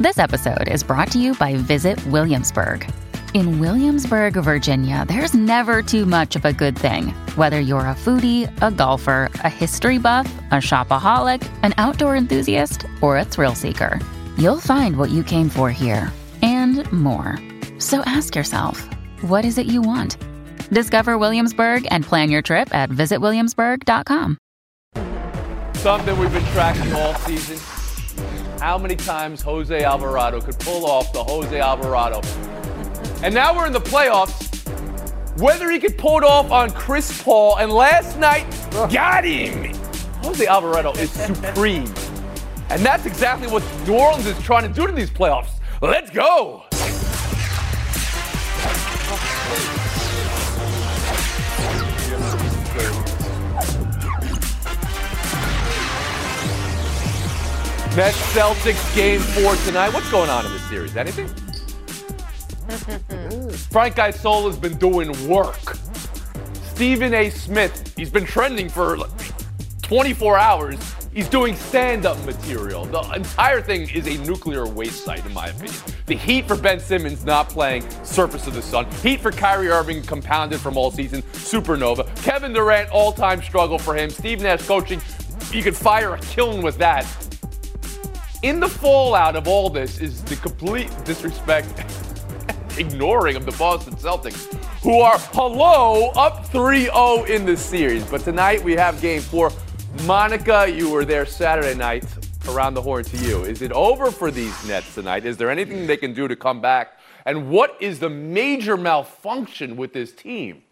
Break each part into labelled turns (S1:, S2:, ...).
S1: This episode is brought to you by Visit Williamsburg. In Williamsburg, Virginia, there's never too much of a good thing. Whether you're a foodie, a golfer, a history buff, a shopaholic, an outdoor enthusiast, or a thrill seeker, you'll find what you came for here and more. So ask yourself, what is it you want? Discover Williamsburg and plan your trip at visitwilliamsburg.com.
S2: Something we've been tracking all season. How many times Jose Alvarado could pull off the Jose Alvarado. And now we're in the playoffs. Whether he could pull it off on Chris Paul, and last night, got him. Jose Alvarado is supreme. And that's exactly what New Orleans is trying to do to these playoffs. Let's go. Nets Celtics game 4 tonight. What's going on in this series? Anything? Frank Isola's been doing work. Stephen A. Smith, he's been trending for 24 hours. He's doing stand-up material. The entire thing is a nuclear waste site, in my opinion. The heat for Ben Simmons not playing Surface of the Sun. Heat for Kyrie Irving compounded from all season. Supernova. Kevin Durant, all-time struggle for him. Steve Nash coaching. You could fire a kiln with that. In the fallout of all this is the complete disrespect, ignoring of the Boston Celtics, who are, up 3-0 in this series. But tonight we have game 4. Monica, you were there Saturday night. Around the horn to you. Is it over for these Nets tonight? Is there anything they can do to come back? And what is the major malfunction with this team?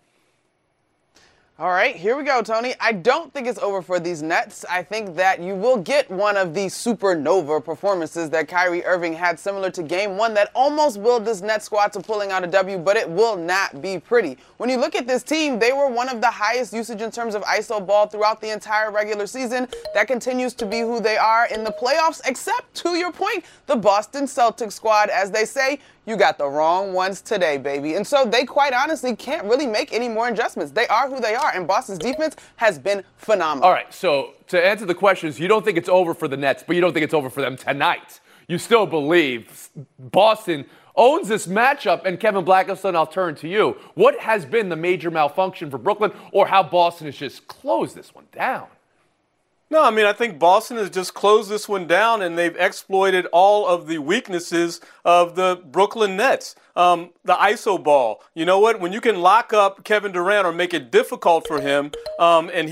S3: All right, here we go, Tony. I don't think it's over for these Nets. I think that you will get one of these supernova performances that Kyrie Irving had, similar to Game 1, that almost willed this Nets squad to pulling out a W, but it will not be pretty. When you look at this team, they were one of the highest usage in terms of ISO ball throughout the entire regular season. That continues to be who they are in the playoffs, except, to your point, the Boston Celtics squad. As they say, you got the wrong ones today, baby. And so they quite honestly can't really make any more adjustments. They are who they are, and Boston's defense has been phenomenal.
S2: All right, so to answer the questions, you don't think it's over for the Nets, but you don't think it's over for them tonight. You still believe Boston owns this matchup, and Kevin Blackiston, I'll turn to you. What has been the major malfunction for Brooklyn, or how Boston has just closed this one down?
S4: No, I mean, I think Boston has just closed this one down, and they've exploited all of the weaknesses of the Brooklyn Nets. The ISO ball. You know what? When you can lock up Kevin Durant or make it difficult for him, and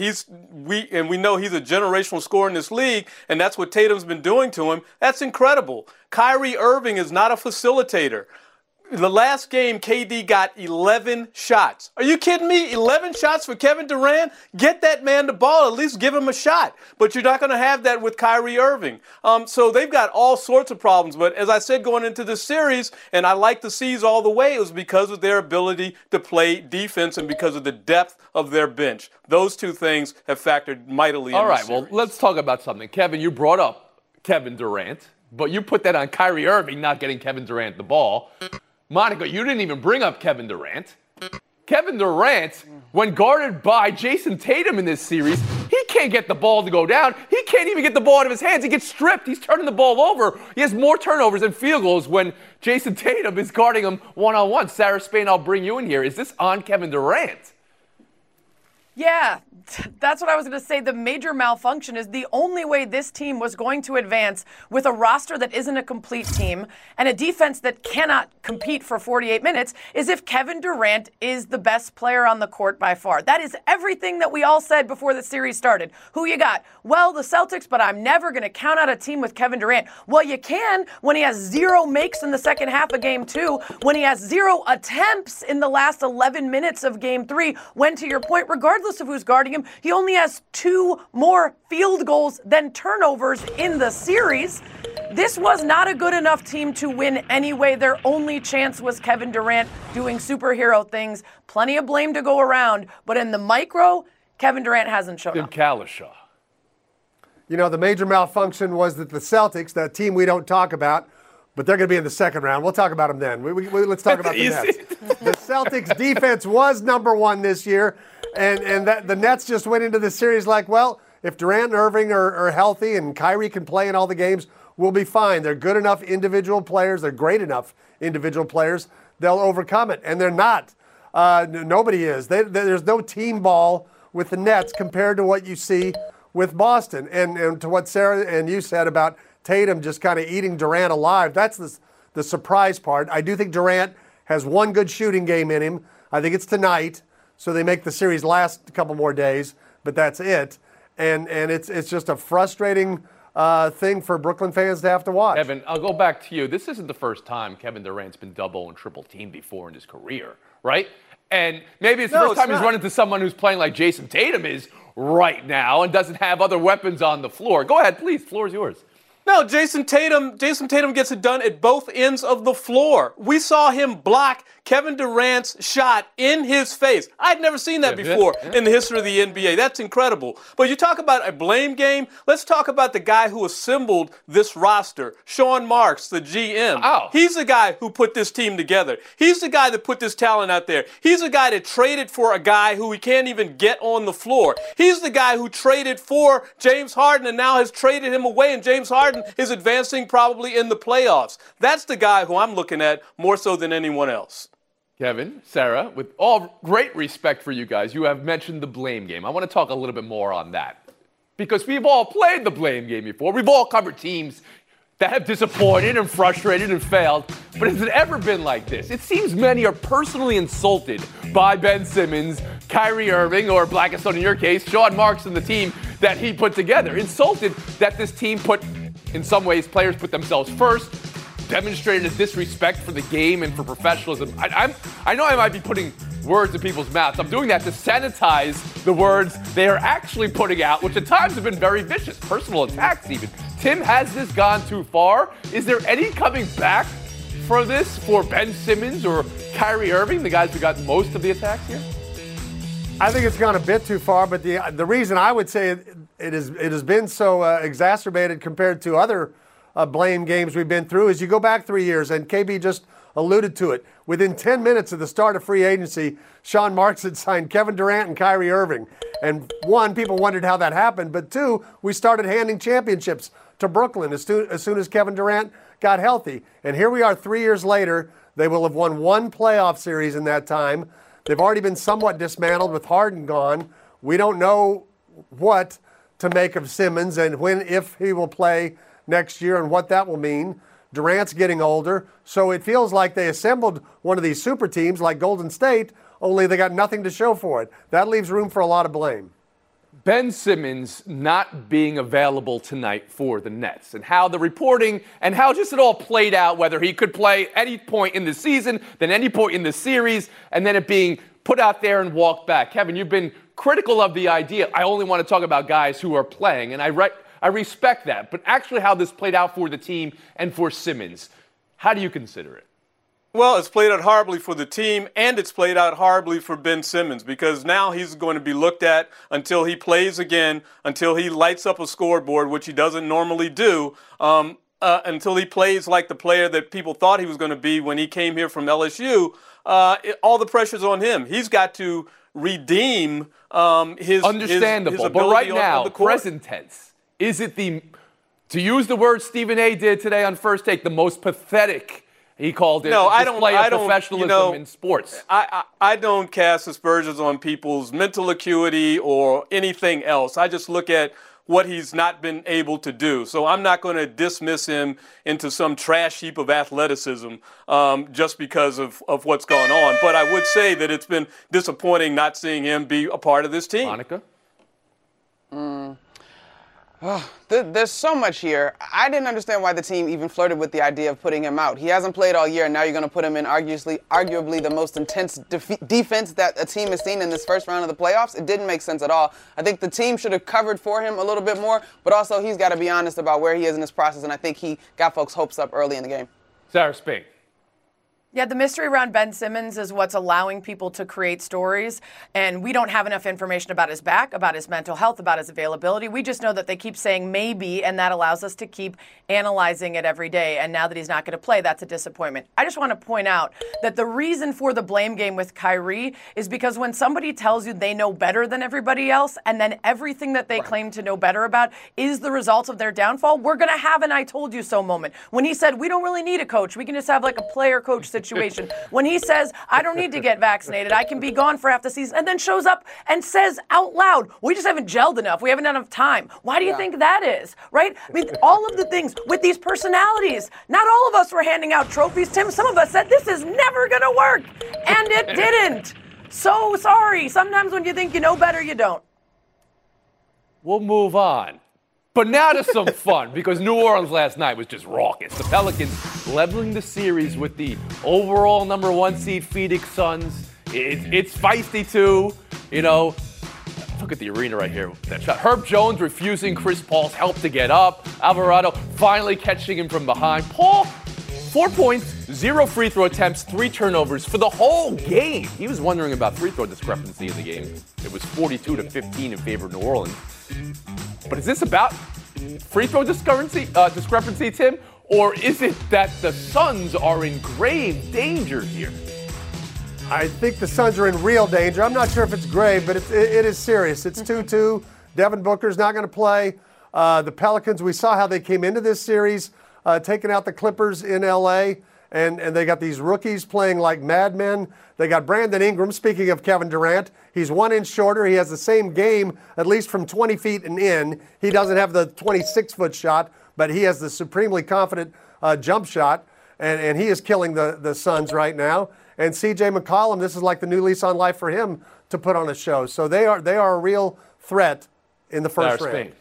S4: we know he's a generational scorer in this league, and that's what Tatum's been doing to him. That's incredible. Kyrie Irving is not a facilitator. The last game, KD got 11 shots. Are you kidding me? 11 shots for Kevin Durant? Get that man the ball. At least give him a shot. But you're not going to have that with Kyrie Irving. So they've got all sorts of problems. But as I said going into this series, and I like the C's all the way, it was because of their ability to play defense and because of the depth of their bench. Those two things have factored mightily in this series.
S2: All right, well, let's talk about something. Kevin, you brought up Kevin Durant, but you put that on Kyrie Irving not getting Kevin Durant the ball. Monica, you didn't even bring up Kevin Durant. Kevin Durant, when guarded by Jason Tatum in this series, he can't get the ball to go down. He can't even get the ball out of his hands. He gets stripped. He's turning the ball over. He has more turnovers and field goals when Jason Tatum is guarding him one-on-one. Sarah Spain, I'll bring you in here. Is this on Kevin Durant?
S5: Yeah, that's what I was going to say. The major malfunction is the only way this team was going to advance with a roster that isn't a complete team and a defense that cannot compete for 48 minutes is if Kevin Durant is the best player on the court by far. That is everything that we all said before the series started. Who you got? Well, the Celtics, but I'm never going to count out a team with Kevin Durant. Well, you can when he has 0 makes in the second half of Game 2, when he has 0 attempts in the last 11 minutes of Game 3, when, to your point, regardless of who's guarding him, he only has 2 more field goals than turnovers in the series. This was not a good enough team to win anyway. Their only chance was Kevin Durant doing superhero things. Plenty of blame to go around, but in the micro, Kevin Durant hasn't shown up.
S2: Jim Kalishaw.
S6: You know, the major malfunction was that the Celtics, that team we don't talk about, but they're going to be in the second round. We'll talk about them then. Let's talk about the Nets. The Celtics defense was number 1 this year, and that the Nets just went into the series like, well, if Durant and Irving are healthy and Kyrie can play in all the games, will be fine. They're good enough individual players. They're great enough individual players. They'll overcome it. And they're not. Nobody is. There's no team ball with the Nets compared to what you see with Boston. And to what Sarah and you said about Tatum just kind of eating Durant alive, that's the surprise part. I do think Durant has one good shooting game in him. I think it's tonight, so they make the series last a couple more days, but that's it. And it's just a frustrating thing for Brooklyn fans to have to watch.
S2: Kevin, I'll go back to you. This isn't the first time Kevin Durant's been double and triple teamed before in his career, right? And maybe it's the first time he's run into someone who's playing like Jason Tatum is right now and doesn't have other weapons on the floor. Go ahead, please. The floor is yours.
S4: No, Jason Tatum gets it done at both ends of the floor. We saw him block Kevin Durant's shot in his face. I'd never seen that before in the history of the NBA. That's incredible. But you talk about a blame game. Let's talk about the guy who assembled this roster, Sean Marks, the GM.
S2: Oh.
S4: He's the guy who put this team together. He's the guy that put this talent out there. He's the guy that traded for a guy who he can't even get on the floor. He's the guy who traded for James Harden and now has traded him away, and James Harden is advancing probably in the playoffs. That's the guy who I'm looking at more so than anyone else.
S2: Kevin, Sarah, with all great respect for you guys, you have mentioned the blame game. I want to talk a little bit more on that because we've all played the blame game before. We've all covered teams that have disappointed and frustrated and failed. But has it ever been like this? It seems many are personally insulted by Ben Simmons, Kyrie Irving, or Blackstone in your case, Sean Marks and the team that he put together. Insulted that this team put, in some ways, players put themselves first, demonstrated a disrespect for the game and for professionalism. I know I might be putting words in people's mouths. I'm doing that to sanitize the words they are actually putting out, which at times have been very vicious, personal attacks even. Tim, has this gone too far? Is there any coming back for this for Ben Simmons or Kyrie Irving, the guys who got most of the attacks here?
S6: I think it's gone a bit too far, but the reason I would say it has been so exacerbated compared to other blame games we've been through is you go back 3 years, and KB just alluded to it. Within 10 minutes of the start of free agency, Sean Marks had signed Kevin Durant and Kyrie Irving. And one, people wondered how that happened, but two, we started handing championships to Brooklyn as soon as Kevin Durant got healthy. And here we are 3 years later. They will have won one playoff series in that time. They've already been somewhat dismantled with Harden gone. We don't know what to make of Simmons and when, if he will play next year and what that will mean. Durant's getting older, so it feels like they assembled one of these super teams like Golden State, only they got nothing to show for it. That leaves room for a lot of blame.
S2: Ben Simmons not being available tonight for the Nets and how the reporting and how just it all played out, whether he could play any point in the season, then any point in the series, and then it being put out there and walked back. Kevin, you've been critical of the idea. I only want to talk about guys who are playing, and I respect that. But actually how this played out for the team and for Simmons, how do you consider it?
S4: Well, it's played out horribly for the team, and it's played out horribly for Ben Simmons because now he's going to be looked at until he plays again, until he lights up a scoreboard, which he doesn't normally do, until he plays like the player that people thought he was going to be when he came here from LSU. All the pressure's on him. He's got to redeem his
S2: understandable,
S4: his
S2: but right now,
S4: on the court.
S2: present tense, is it to use the word Stephen A. did today on First Take, the most pathetic? He called it display of professionalism in sports.
S4: I don't cast aspersions on people's mental acuity or anything else. I just look at what he's not been able to do. So I'm not going to dismiss him into some trash heap of athleticism just because of what's going on. But I would say that it's been disappointing not seeing him be a part of this team.
S2: Monica?
S3: There's so much here. I didn't understand why the team even flirted with the idea of putting him out. He hasn't played all year, and now you're going to put him in arguably the most intense defense that a team has seen in this first round of the playoffs. It didn't make sense at all. I think the team should have covered for him a little bit more, but also he's got to be honest about where he is in this process, and I think he got folks' hopes up early in the game.
S2: Sarah Spain.
S5: Yeah, the mystery around Ben Simmons is what's allowing people to create stories, and we don't have enough information about his back, about his mental health, about his availability. We just know that they keep saying maybe, and that allows us to keep analyzing it every day, and now that he's not going to play, that's a disappointment. I just want to point out that the reason for the blame game with Kyrie is because when somebody tells you they know better than everybody else, and then everything that they claim to know better about is the result of their downfall, we're going to have an I told you so moment. When he said, we don't really need a coach, we can just have like a player-coach situation. When he says, I don't need to get vaccinated, I can be gone for half the season, and then shows up and says out loud, we just haven't gelled enough, we haven't had enough time. Why do you think that is, right? I mean, all of the things with these personalities, not all of us were handing out trophies, Tim. Some of us said, this is never going to work, and it didn't. So sorry. Sometimes when you think you know better, you don't.
S2: We'll move on. But now to some fun, because New Orleans last night was just raucous. The Pelicans leveling the series with the overall number 1 seed Phoenix Suns. It's feisty too, you know. Look at the arena right here. That shot. Herb Jones refusing Chris Paul's help to get up. Alvarado finally catching him from behind. Paul, 4 points, 0 free throw attempts, 3 turnovers for the whole game. He was wondering about free throw discrepancy in the game. It was 42-15 in favor of New Orleans. But is this about free throw discrepancy, Tim? Or is it that the Suns are in grave danger here?
S6: I think the Suns are in real danger. I'm not sure if it's grave, but it is serious. It's 2-2. Devin Booker's not going to play. The Pelicans, we saw how they came into this series, taking out the Clippers in L.A., and they got these rookies playing like madmen. They got Brandon Ingram, speaking of Kevin Durant. He's 1 inch shorter. He has the same game, at least from 20 feet and in. He doesn't have the 26-foot shot, but he has the supremely confident jump shot, and he is killing the Suns right now. And C.J. McCollum, this is like the new lease on life for him to put on a show. So they are a real threat in the first round.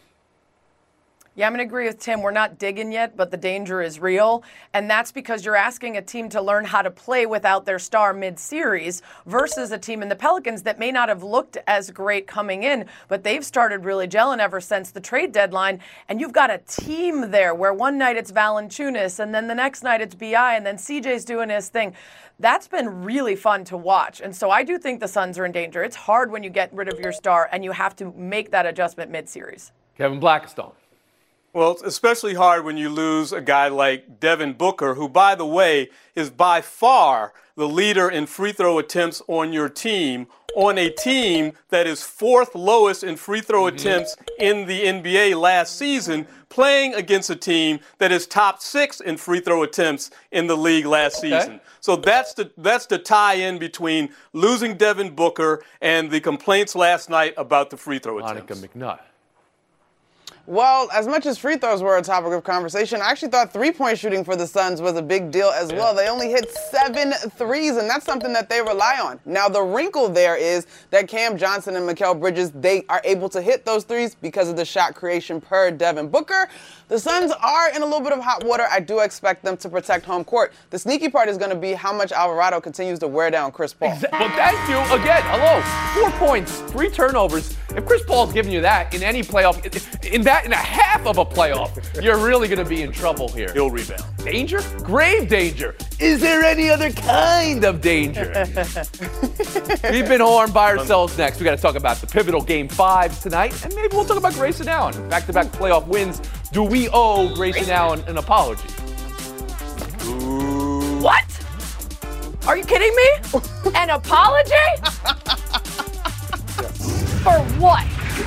S5: Yeah, I'm going to agree with Tim. We're not digging yet, but the danger is real. And that's because you're asking a team to learn how to play without their star mid-series versus a team in the Pelicans that may not have looked as great coming in, but they've started really gelling ever since the trade deadline. And you've got a team there where one night it's Valanciunas, and then the next night it's B.I., and then CJ's doing his thing. That's been really fun to watch. And so I do think the Suns are in danger. It's hard when you get rid of your star and you have to make that adjustment mid-series.
S2: Kevin Blackstone.
S4: Well, it's especially hard when you lose a guy like Devin Booker, who, by the way, is by far the leader in free throw attempts on your team, on a team that is 4th lowest in free throw attempts in the NBA last season, playing against a team that is top 6 in free throw attempts in the league last season. So that's the tie-in between losing Devin Booker and the complaints last night about the free throw attempts.
S2: Monica McNutt.
S3: Well, as much as free throws were a topic of conversation, I actually thought three-point shooting for the Suns was a big deal as well. They only hit 7 threes, and that's something that they rely on. Now, the wrinkle there is that Cam Johnson and Mikal Bridges, they are able to hit those threes because of the shot creation per Devin Booker. The Suns are in a little bit of hot water. I do expect them to protect home court. The sneaky part is going to be how much Alvarado continues to wear down Chris Paul.
S2: Well, thank you. Again, hello. 4 points, 3 turnovers. If Chris Paul's giving you that in any playoff, in a half of a playoff, you're really going to be in trouble here.
S4: He'll rebound.
S2: Danger? Grave danger. Is there any other kind of danger? We've been horned by ourselves next. We got to talk about the pivotal Game 5 tonight, and maybe we'll talk about Grayson Allen. Back-to-back playoff wins. Do we owe Grayson Allen an apology?
S4: Ooh.
S5: What? Are you kidding me? An apology? For what?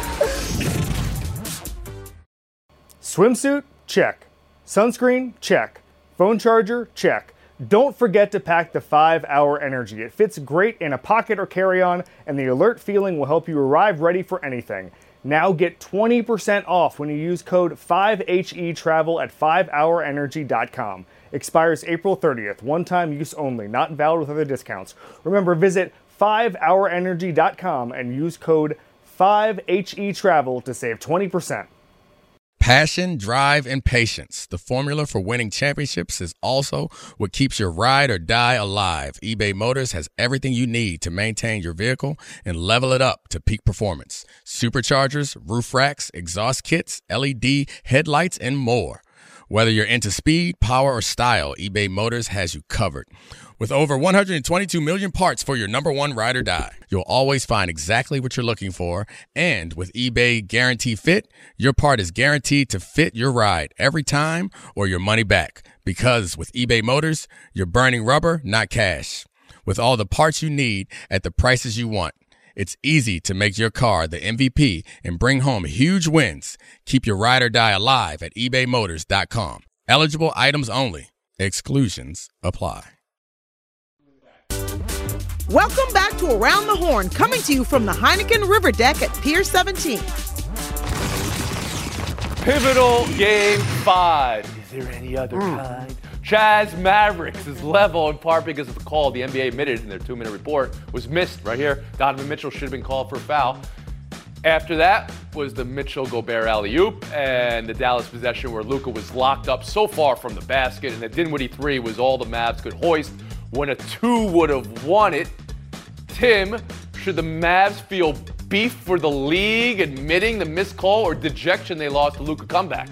S7: Swimsuit? Check. Sunscreen? Check. Phone charger? Check. Don't forget to pack the 5-Hour Energy. It fits great in a pocket or carry-on, and the alert feeling will help you arrive ready for anything. Now get 20% off when you use code 5HETRAVEL at 5hourenergy.com. Expires April 30th. One-time use only. Not valid with other discounts. Remember, visit 5hourenergy.com and use code 5HETRAVEL to save 20%.
S8: Passion, drive, and patience. The formula for winning championships is also what keeps your ride or die alive. eBay Motors has everything you need to maintain your vehicle and level it up to peak performance. Superchargers, roof racks, exhaust kits, LED headlights, and more. Whether you're into speed, power, or style, eBay Motors has you covered. With over 122 million parts for your number one ride or die, you'll always find exactly what you're looking for. And with eBay Guarantee Fit, your part is guaranteed to fit your ride every time or your money back. Because with eBay Motors, you're burning rubber, not cash. With all the parts you need at the prices you want, it's easy to make your car the MVP and bring home huge wins. Keep your ride or die alive at ebaymotors.com. Eligible items only. Exclusions apply.
S9: Welcome back to Around the Horn, coming to you from the Heineken River Deck at Pier 17.
S2: Pivotal Game 5. Is there any other kind? Jazz Mavericks is level in part because of the call the NBA admitted in their 2-minute report was missed right here. Donovan Mitchell should have been called for a foul. After that was the Mitchell-Gobert alley-oop and the Dallas possession where Luka was locked up so far from the basket, and the Dinwiddie 3 was all the Mavs could hoist when a 2 would have won it. Tim, should the Mavs feel beef for the league admitting the missed call or dejection they lost to Luka comeback?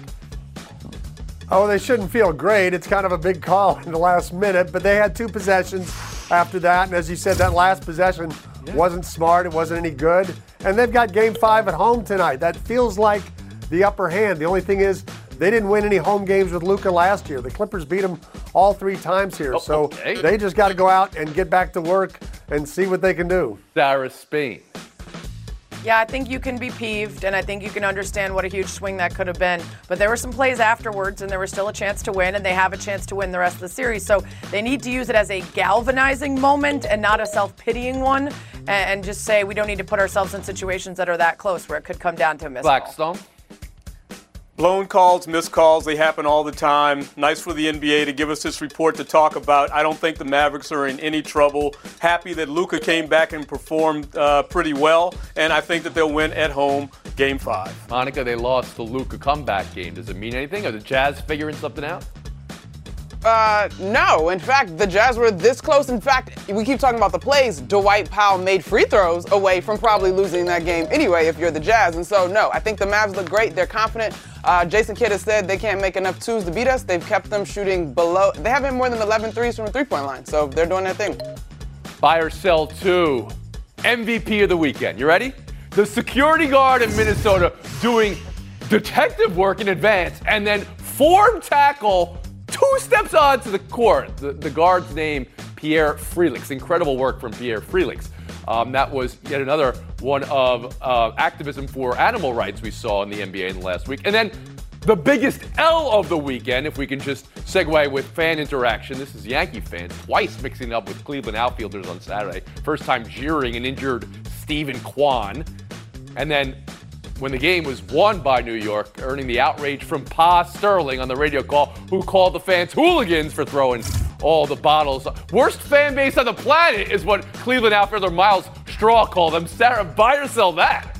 S6: Oh, they shouldn't feel great. It's kind of a big call in the last minute, but they had 2 possessions after that. And as you said, that last possession wasn't smart. It wasn't any good. And they've got Game 5 at home tonight. That feels like the upper hand. The only thing is they didn't win any home games with Luka last year. The Clippers beat them all 3 times here. So they just got to go out and get back to work and see what they can do.
S2: Sarah Spain.
S5: Yeah, I think you can be peeved, and I think you can understand what a huge swing that could have been. But there were some plays afterwards, and there was still a chance to win, and they have a chance to win the rest of the series. So they need to use it as a galvanizing moment and not a self-pitying one, and just say we don't need to put ourselves in situations that are that close where it could come down to a miss.
S2: Blackstone.
S4: Blown calls, missed calls, they happen all the time. Nice for the NBA to give us this report to talk about. I don't think the Mavericks are in any trouble. Happy that Luka came back and performed pretty well, and I think that they'll win at home Game 5.
S2: Monica, they lost the Luka comeback game. Does it mean anything? Are the Jazz figuring something out?
S3: No. In fact, the Jazz were this close. In fact, we keep talking about the plays. Dwight Powell made free throws away from probably losing that game anyway if you're the Jazz. And so, no, I think the Mavs look great. They're confident. Jason Kidd has said they can't make enough 2s to beat us. They've kept them shooting below. They haven't more than 11 threes from the three-point line. So they're doing their thing.
S2: Buy or sell 2. MVP of the weekend. You ready? The security guard in Minnesota doing detective work in advance and then form tackle 2 steps onto the court. The guard's name, Pierre Frelix. Incredible work from Pierre Frelix. That was yet another one of activism for animal rights we saw in the NBA in the last week. And then the biggest L of the weekend, if we can just segue with fan interaction. This is Yankee fans twice mixing up with Cleveland outfielders on Saturday. First time jeering an injured Stephen Kwan. And then when the game was won by New York, earning the outrage from Pa Sterling on the radio call, who called the fans hooligans for throwing all the bottles. Worst fan base on the planet is what Cleveland outfielder Miles Straw called them. Sarah, buy or sell that?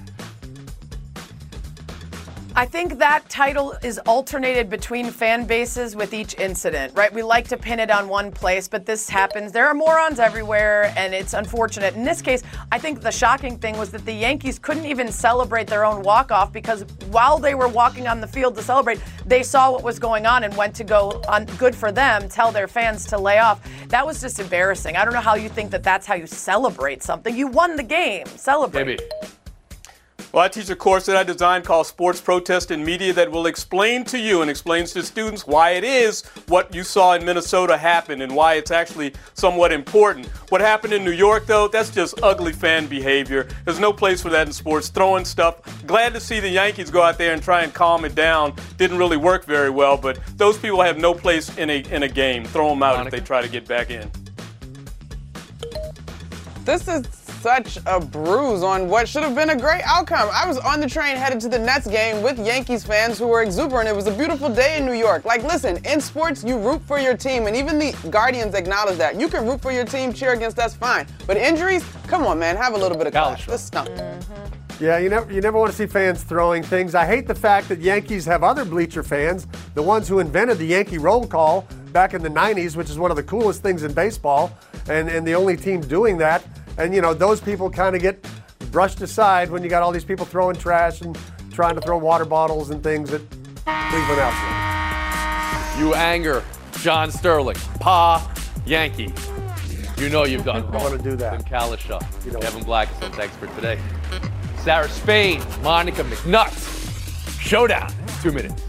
S5: I think that title is alternated between fan bases with each incident, right? We like to pin it on one place, but this happens. There are morons everywhere, and it's unfortunate. In this case, I think the shocking thing was that the Yankees couldn't even celebrate their own walk-off because while they were walking on the field to celebrate, they saw what was going on and went to go on good for them, tell their fans to lay off. That was just embarrassing. I don't know how you think that that's how you celebrate something. You won the game. Celebrate.
S2: Maybe.
S4: Well, I teach a course that I designed called Sports Protest in Media that will explain to you and explains to students why it is what you saw in Minnesota happen and why it's actually somewhat important. What happened in New York, though, that's just ugly fan behavior. There's no place for that in sports, throwing stuff. Glad to see the Yankees go out there and try and calm it down. Didn't really work very well, but those people have no place in a game. Throw them out if they try to get back in.
S3: This is such a bruise on what should have been a great outcome. I was on the train headed to the Nets game with Yankees fans who were exuberant. It was a beautiful day in New York. Like, listen, in sports, you root for your team, and even the Guardians acknowledge that. You can root for your team, cheer against us, fine. But injuries, come on, man, have a little bit of class. This stunk.
S6: Yeah, you never want to see fans throwing things. I hate the fact that Yankees have other bleacher fans, the ones who invented the Yankee roll call back in the 90s, which is one of the coolest things in baseball, and the only team doing that. And, you know, those people kind of get brushed aside when you got all these people throwing trash and trying to throw water bottles and things at Cleveland outfield.
S2: You anger John Sterling, Pa Yankee. You know you've done wrong.
S6: I want to do that.
S2: Tim Kalisha, Kevin Black is on thanks for today. Sarah Spain, Monica McNutt. Showdown, 2 minutes.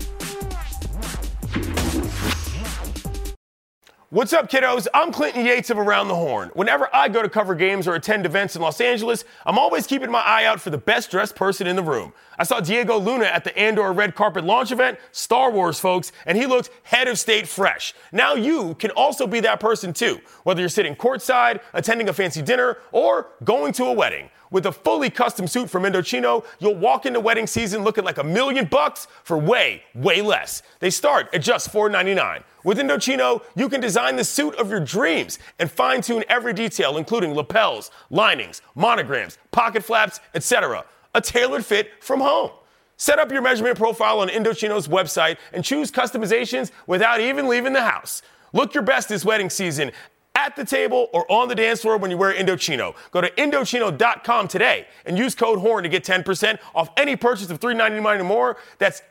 S10: What's up, kiddos? I'm Clinton Yates of Around the Horn. Whenever I go to cover games or attend events in Los Angeles, I'm always keeping my eye out for the best dressed person in the room. I saw Diego Luna at the Andor red carpet launch event, Star Wars, folks, and he looked head of state fresh. Now you can also be that person too, whether you're sitting courtside, attending a fancy dinner, or going to a wedding. With a fully custom suit from Indochino, you'll walk into wedding season looking like $1 million for way, way less. They start at just $4.99. With Indochino, you can design the suit of your dreams and fine-tune every detail, including lapels, linings, monograms, pocket flaps, etc. A tailored fit from home. Set up your measurement profile on Indochino's website and choose customizations without even leaving the house. Look your best this wedding season at the table or on the dance floor when you wear Indochino. Go to Indochino.com today and use code HORN to get 10% off any purchase of $3.99 or more. That's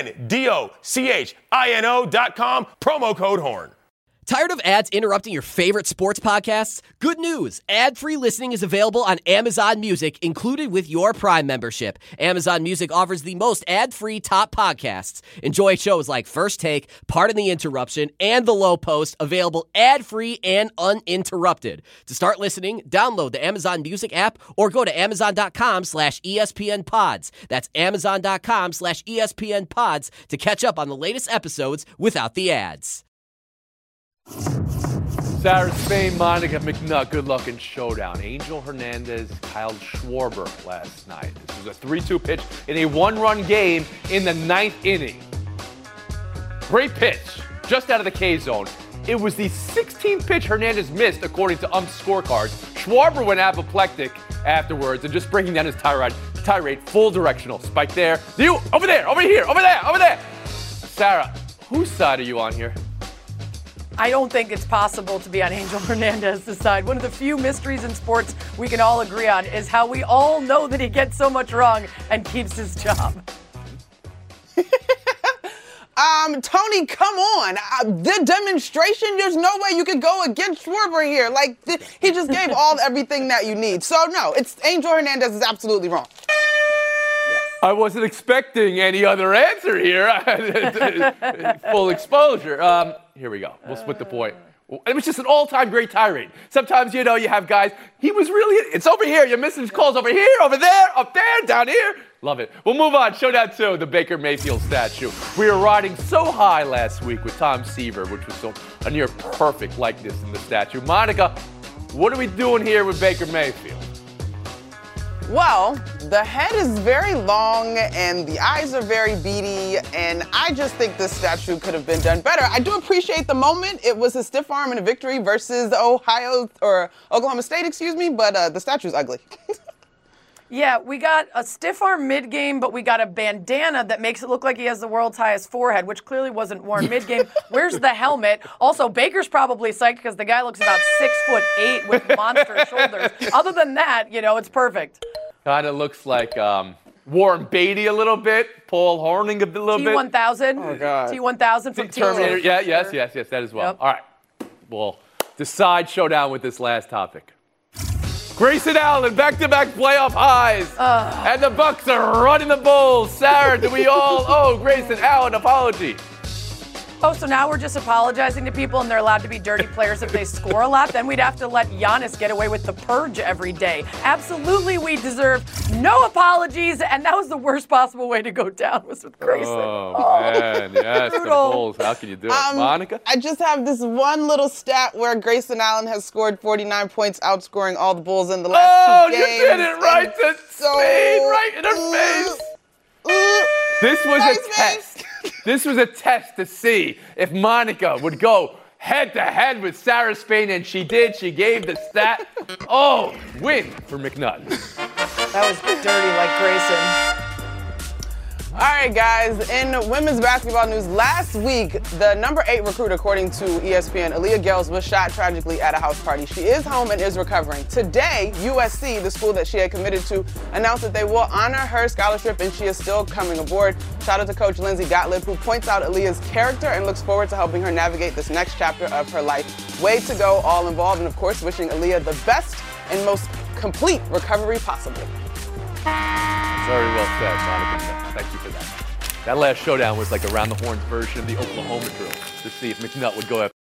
S10: INDOCHINO.com, promo code HORN.
S11: Tired of ads interrupting your favorite sports podcasts? Good news. Ad-free listening is available on Amazon Music, included with your Prime membership. Amazon Music offers the most ad-free top podcasts. Enjoy shows like First Take, Pardon the Interruption, and The Low Post, available ad-free and uninterrupted. To start listening, download the Amazon Music app or go to Amazon.com/ESPN Pods. That's Amazon.com/ESPN Pods to catch up on the latest episodes without the ads.
S2: Sarah Spain, Monica McNutt, good luck in showdown. Angel Hernandez, Kyle Schwarber last night. This was a 3-2 pitch in a one-run game in the 9th inning. Great pitch, just out of the K zone. It was the 16th pitch Hernandez missed, according to ump's scorecards. Schwarber went apoplectic afterwards and just bringing down his tirade, full directional. Spike there. You, over there, over here, over there, over there. Sarah, whose side are you on here?
S5: I don't think it's possible to be on Angel Hernandez's side. One of the few mysteries in sports we can all agree on is how we all know that he gets so much wrong and keeps his job.
S3: Tony, come on. The demonstration, there's no way you could go against Schwarber here. Like, he just gave everything that you need. So, no, it's Angel Hernandez is absolutely wrong.
S2: I wasn't expecting any other answer here. Full exposure. Here we go. We'll split the point. It was just an all-time great tirade. Sometimes, you have guys, he was really, it's over here. You're missing his calls over here, over there, up there, down here. Love it. We'll move on. Showdown 2, the Baker Mayfield statue. We were riding so high last week with Tom Seaver, which was a near perfect likeness in the statue. Monica, what are we doing here with Baker Mayfield?
S3: Well, the head is very long and the eyes are very beady, and I just think this statue could have been done better. I do appreciate the moment. It was a stiff arm and a victory versus Oklahoma State, but the statue's ugly.
S5: Yeah, we got a stiff arm mid-game, but we got a bandana that makes it look like he has the world's highest forehead, which clearly wasn't worn mid-game. Where's the helmet? Also, Baker's probably psyched because the guy looks about 6'8" with monster shoulders. Other than that, it's perfect.
S2: Kind of looks like Warren Beatty a little bit, Paul Hornung a little bit.
S5: T-1000.
S3: Oh, God.
S5: T-1000 from
S2: Terminator. Yeah, yes, that as well. Yep. All right. We'll decide showdown with this last topic. Grayson Allen, back-to-back playoff highs. And the Bucks are running the Bulls. Sarah, do we all owe Grayson Allen an apology?
S5: Oh, so now we're just apologizing to people and they're allowed to be dirty players if they score a lot? Then we'd have to let Giannis get away with the purge every day. Absolutely, we deserve no apologies, and that was the worst possible way to go down was with Grayson.
S2: Oh, man, yes, the Bulls. How can you do it? Monica?
S3: I just have this one little stat where Grayson Allen has scored 49 points, outscoring all the Bulls in the last 2 games.
S2: Oh, you did it right to Spain, right in her face. This was a test. This was a test to see if Monica would go head-to-head with Sarah Spain, and she did. She gave the stat. Oh, win for McNutt.
S5: That was dirty like Grayson.
S3: All right, guys. In women's basketball news, last week, the number 8 recruit, according to ESPN, Aaliyah Gales, was shot tragically at a house party. She is home and is recovering. Today, USC, the school that she had committed to, announced that they will honor her scholarship and she is still coming aboard. Shout out to Coach Lindsay Gottlieb, who points out Aaliyah's character and looks forward to helping her navigate this next chapter of her life. Way to go, all involved, and of course, wishing Aaliyah the best and most complete recovery possible.
S2: Very well said, Monica. Thank you for that. That last showdown was like a round the horns version of the Oklahoma drill to see if McNutt would go after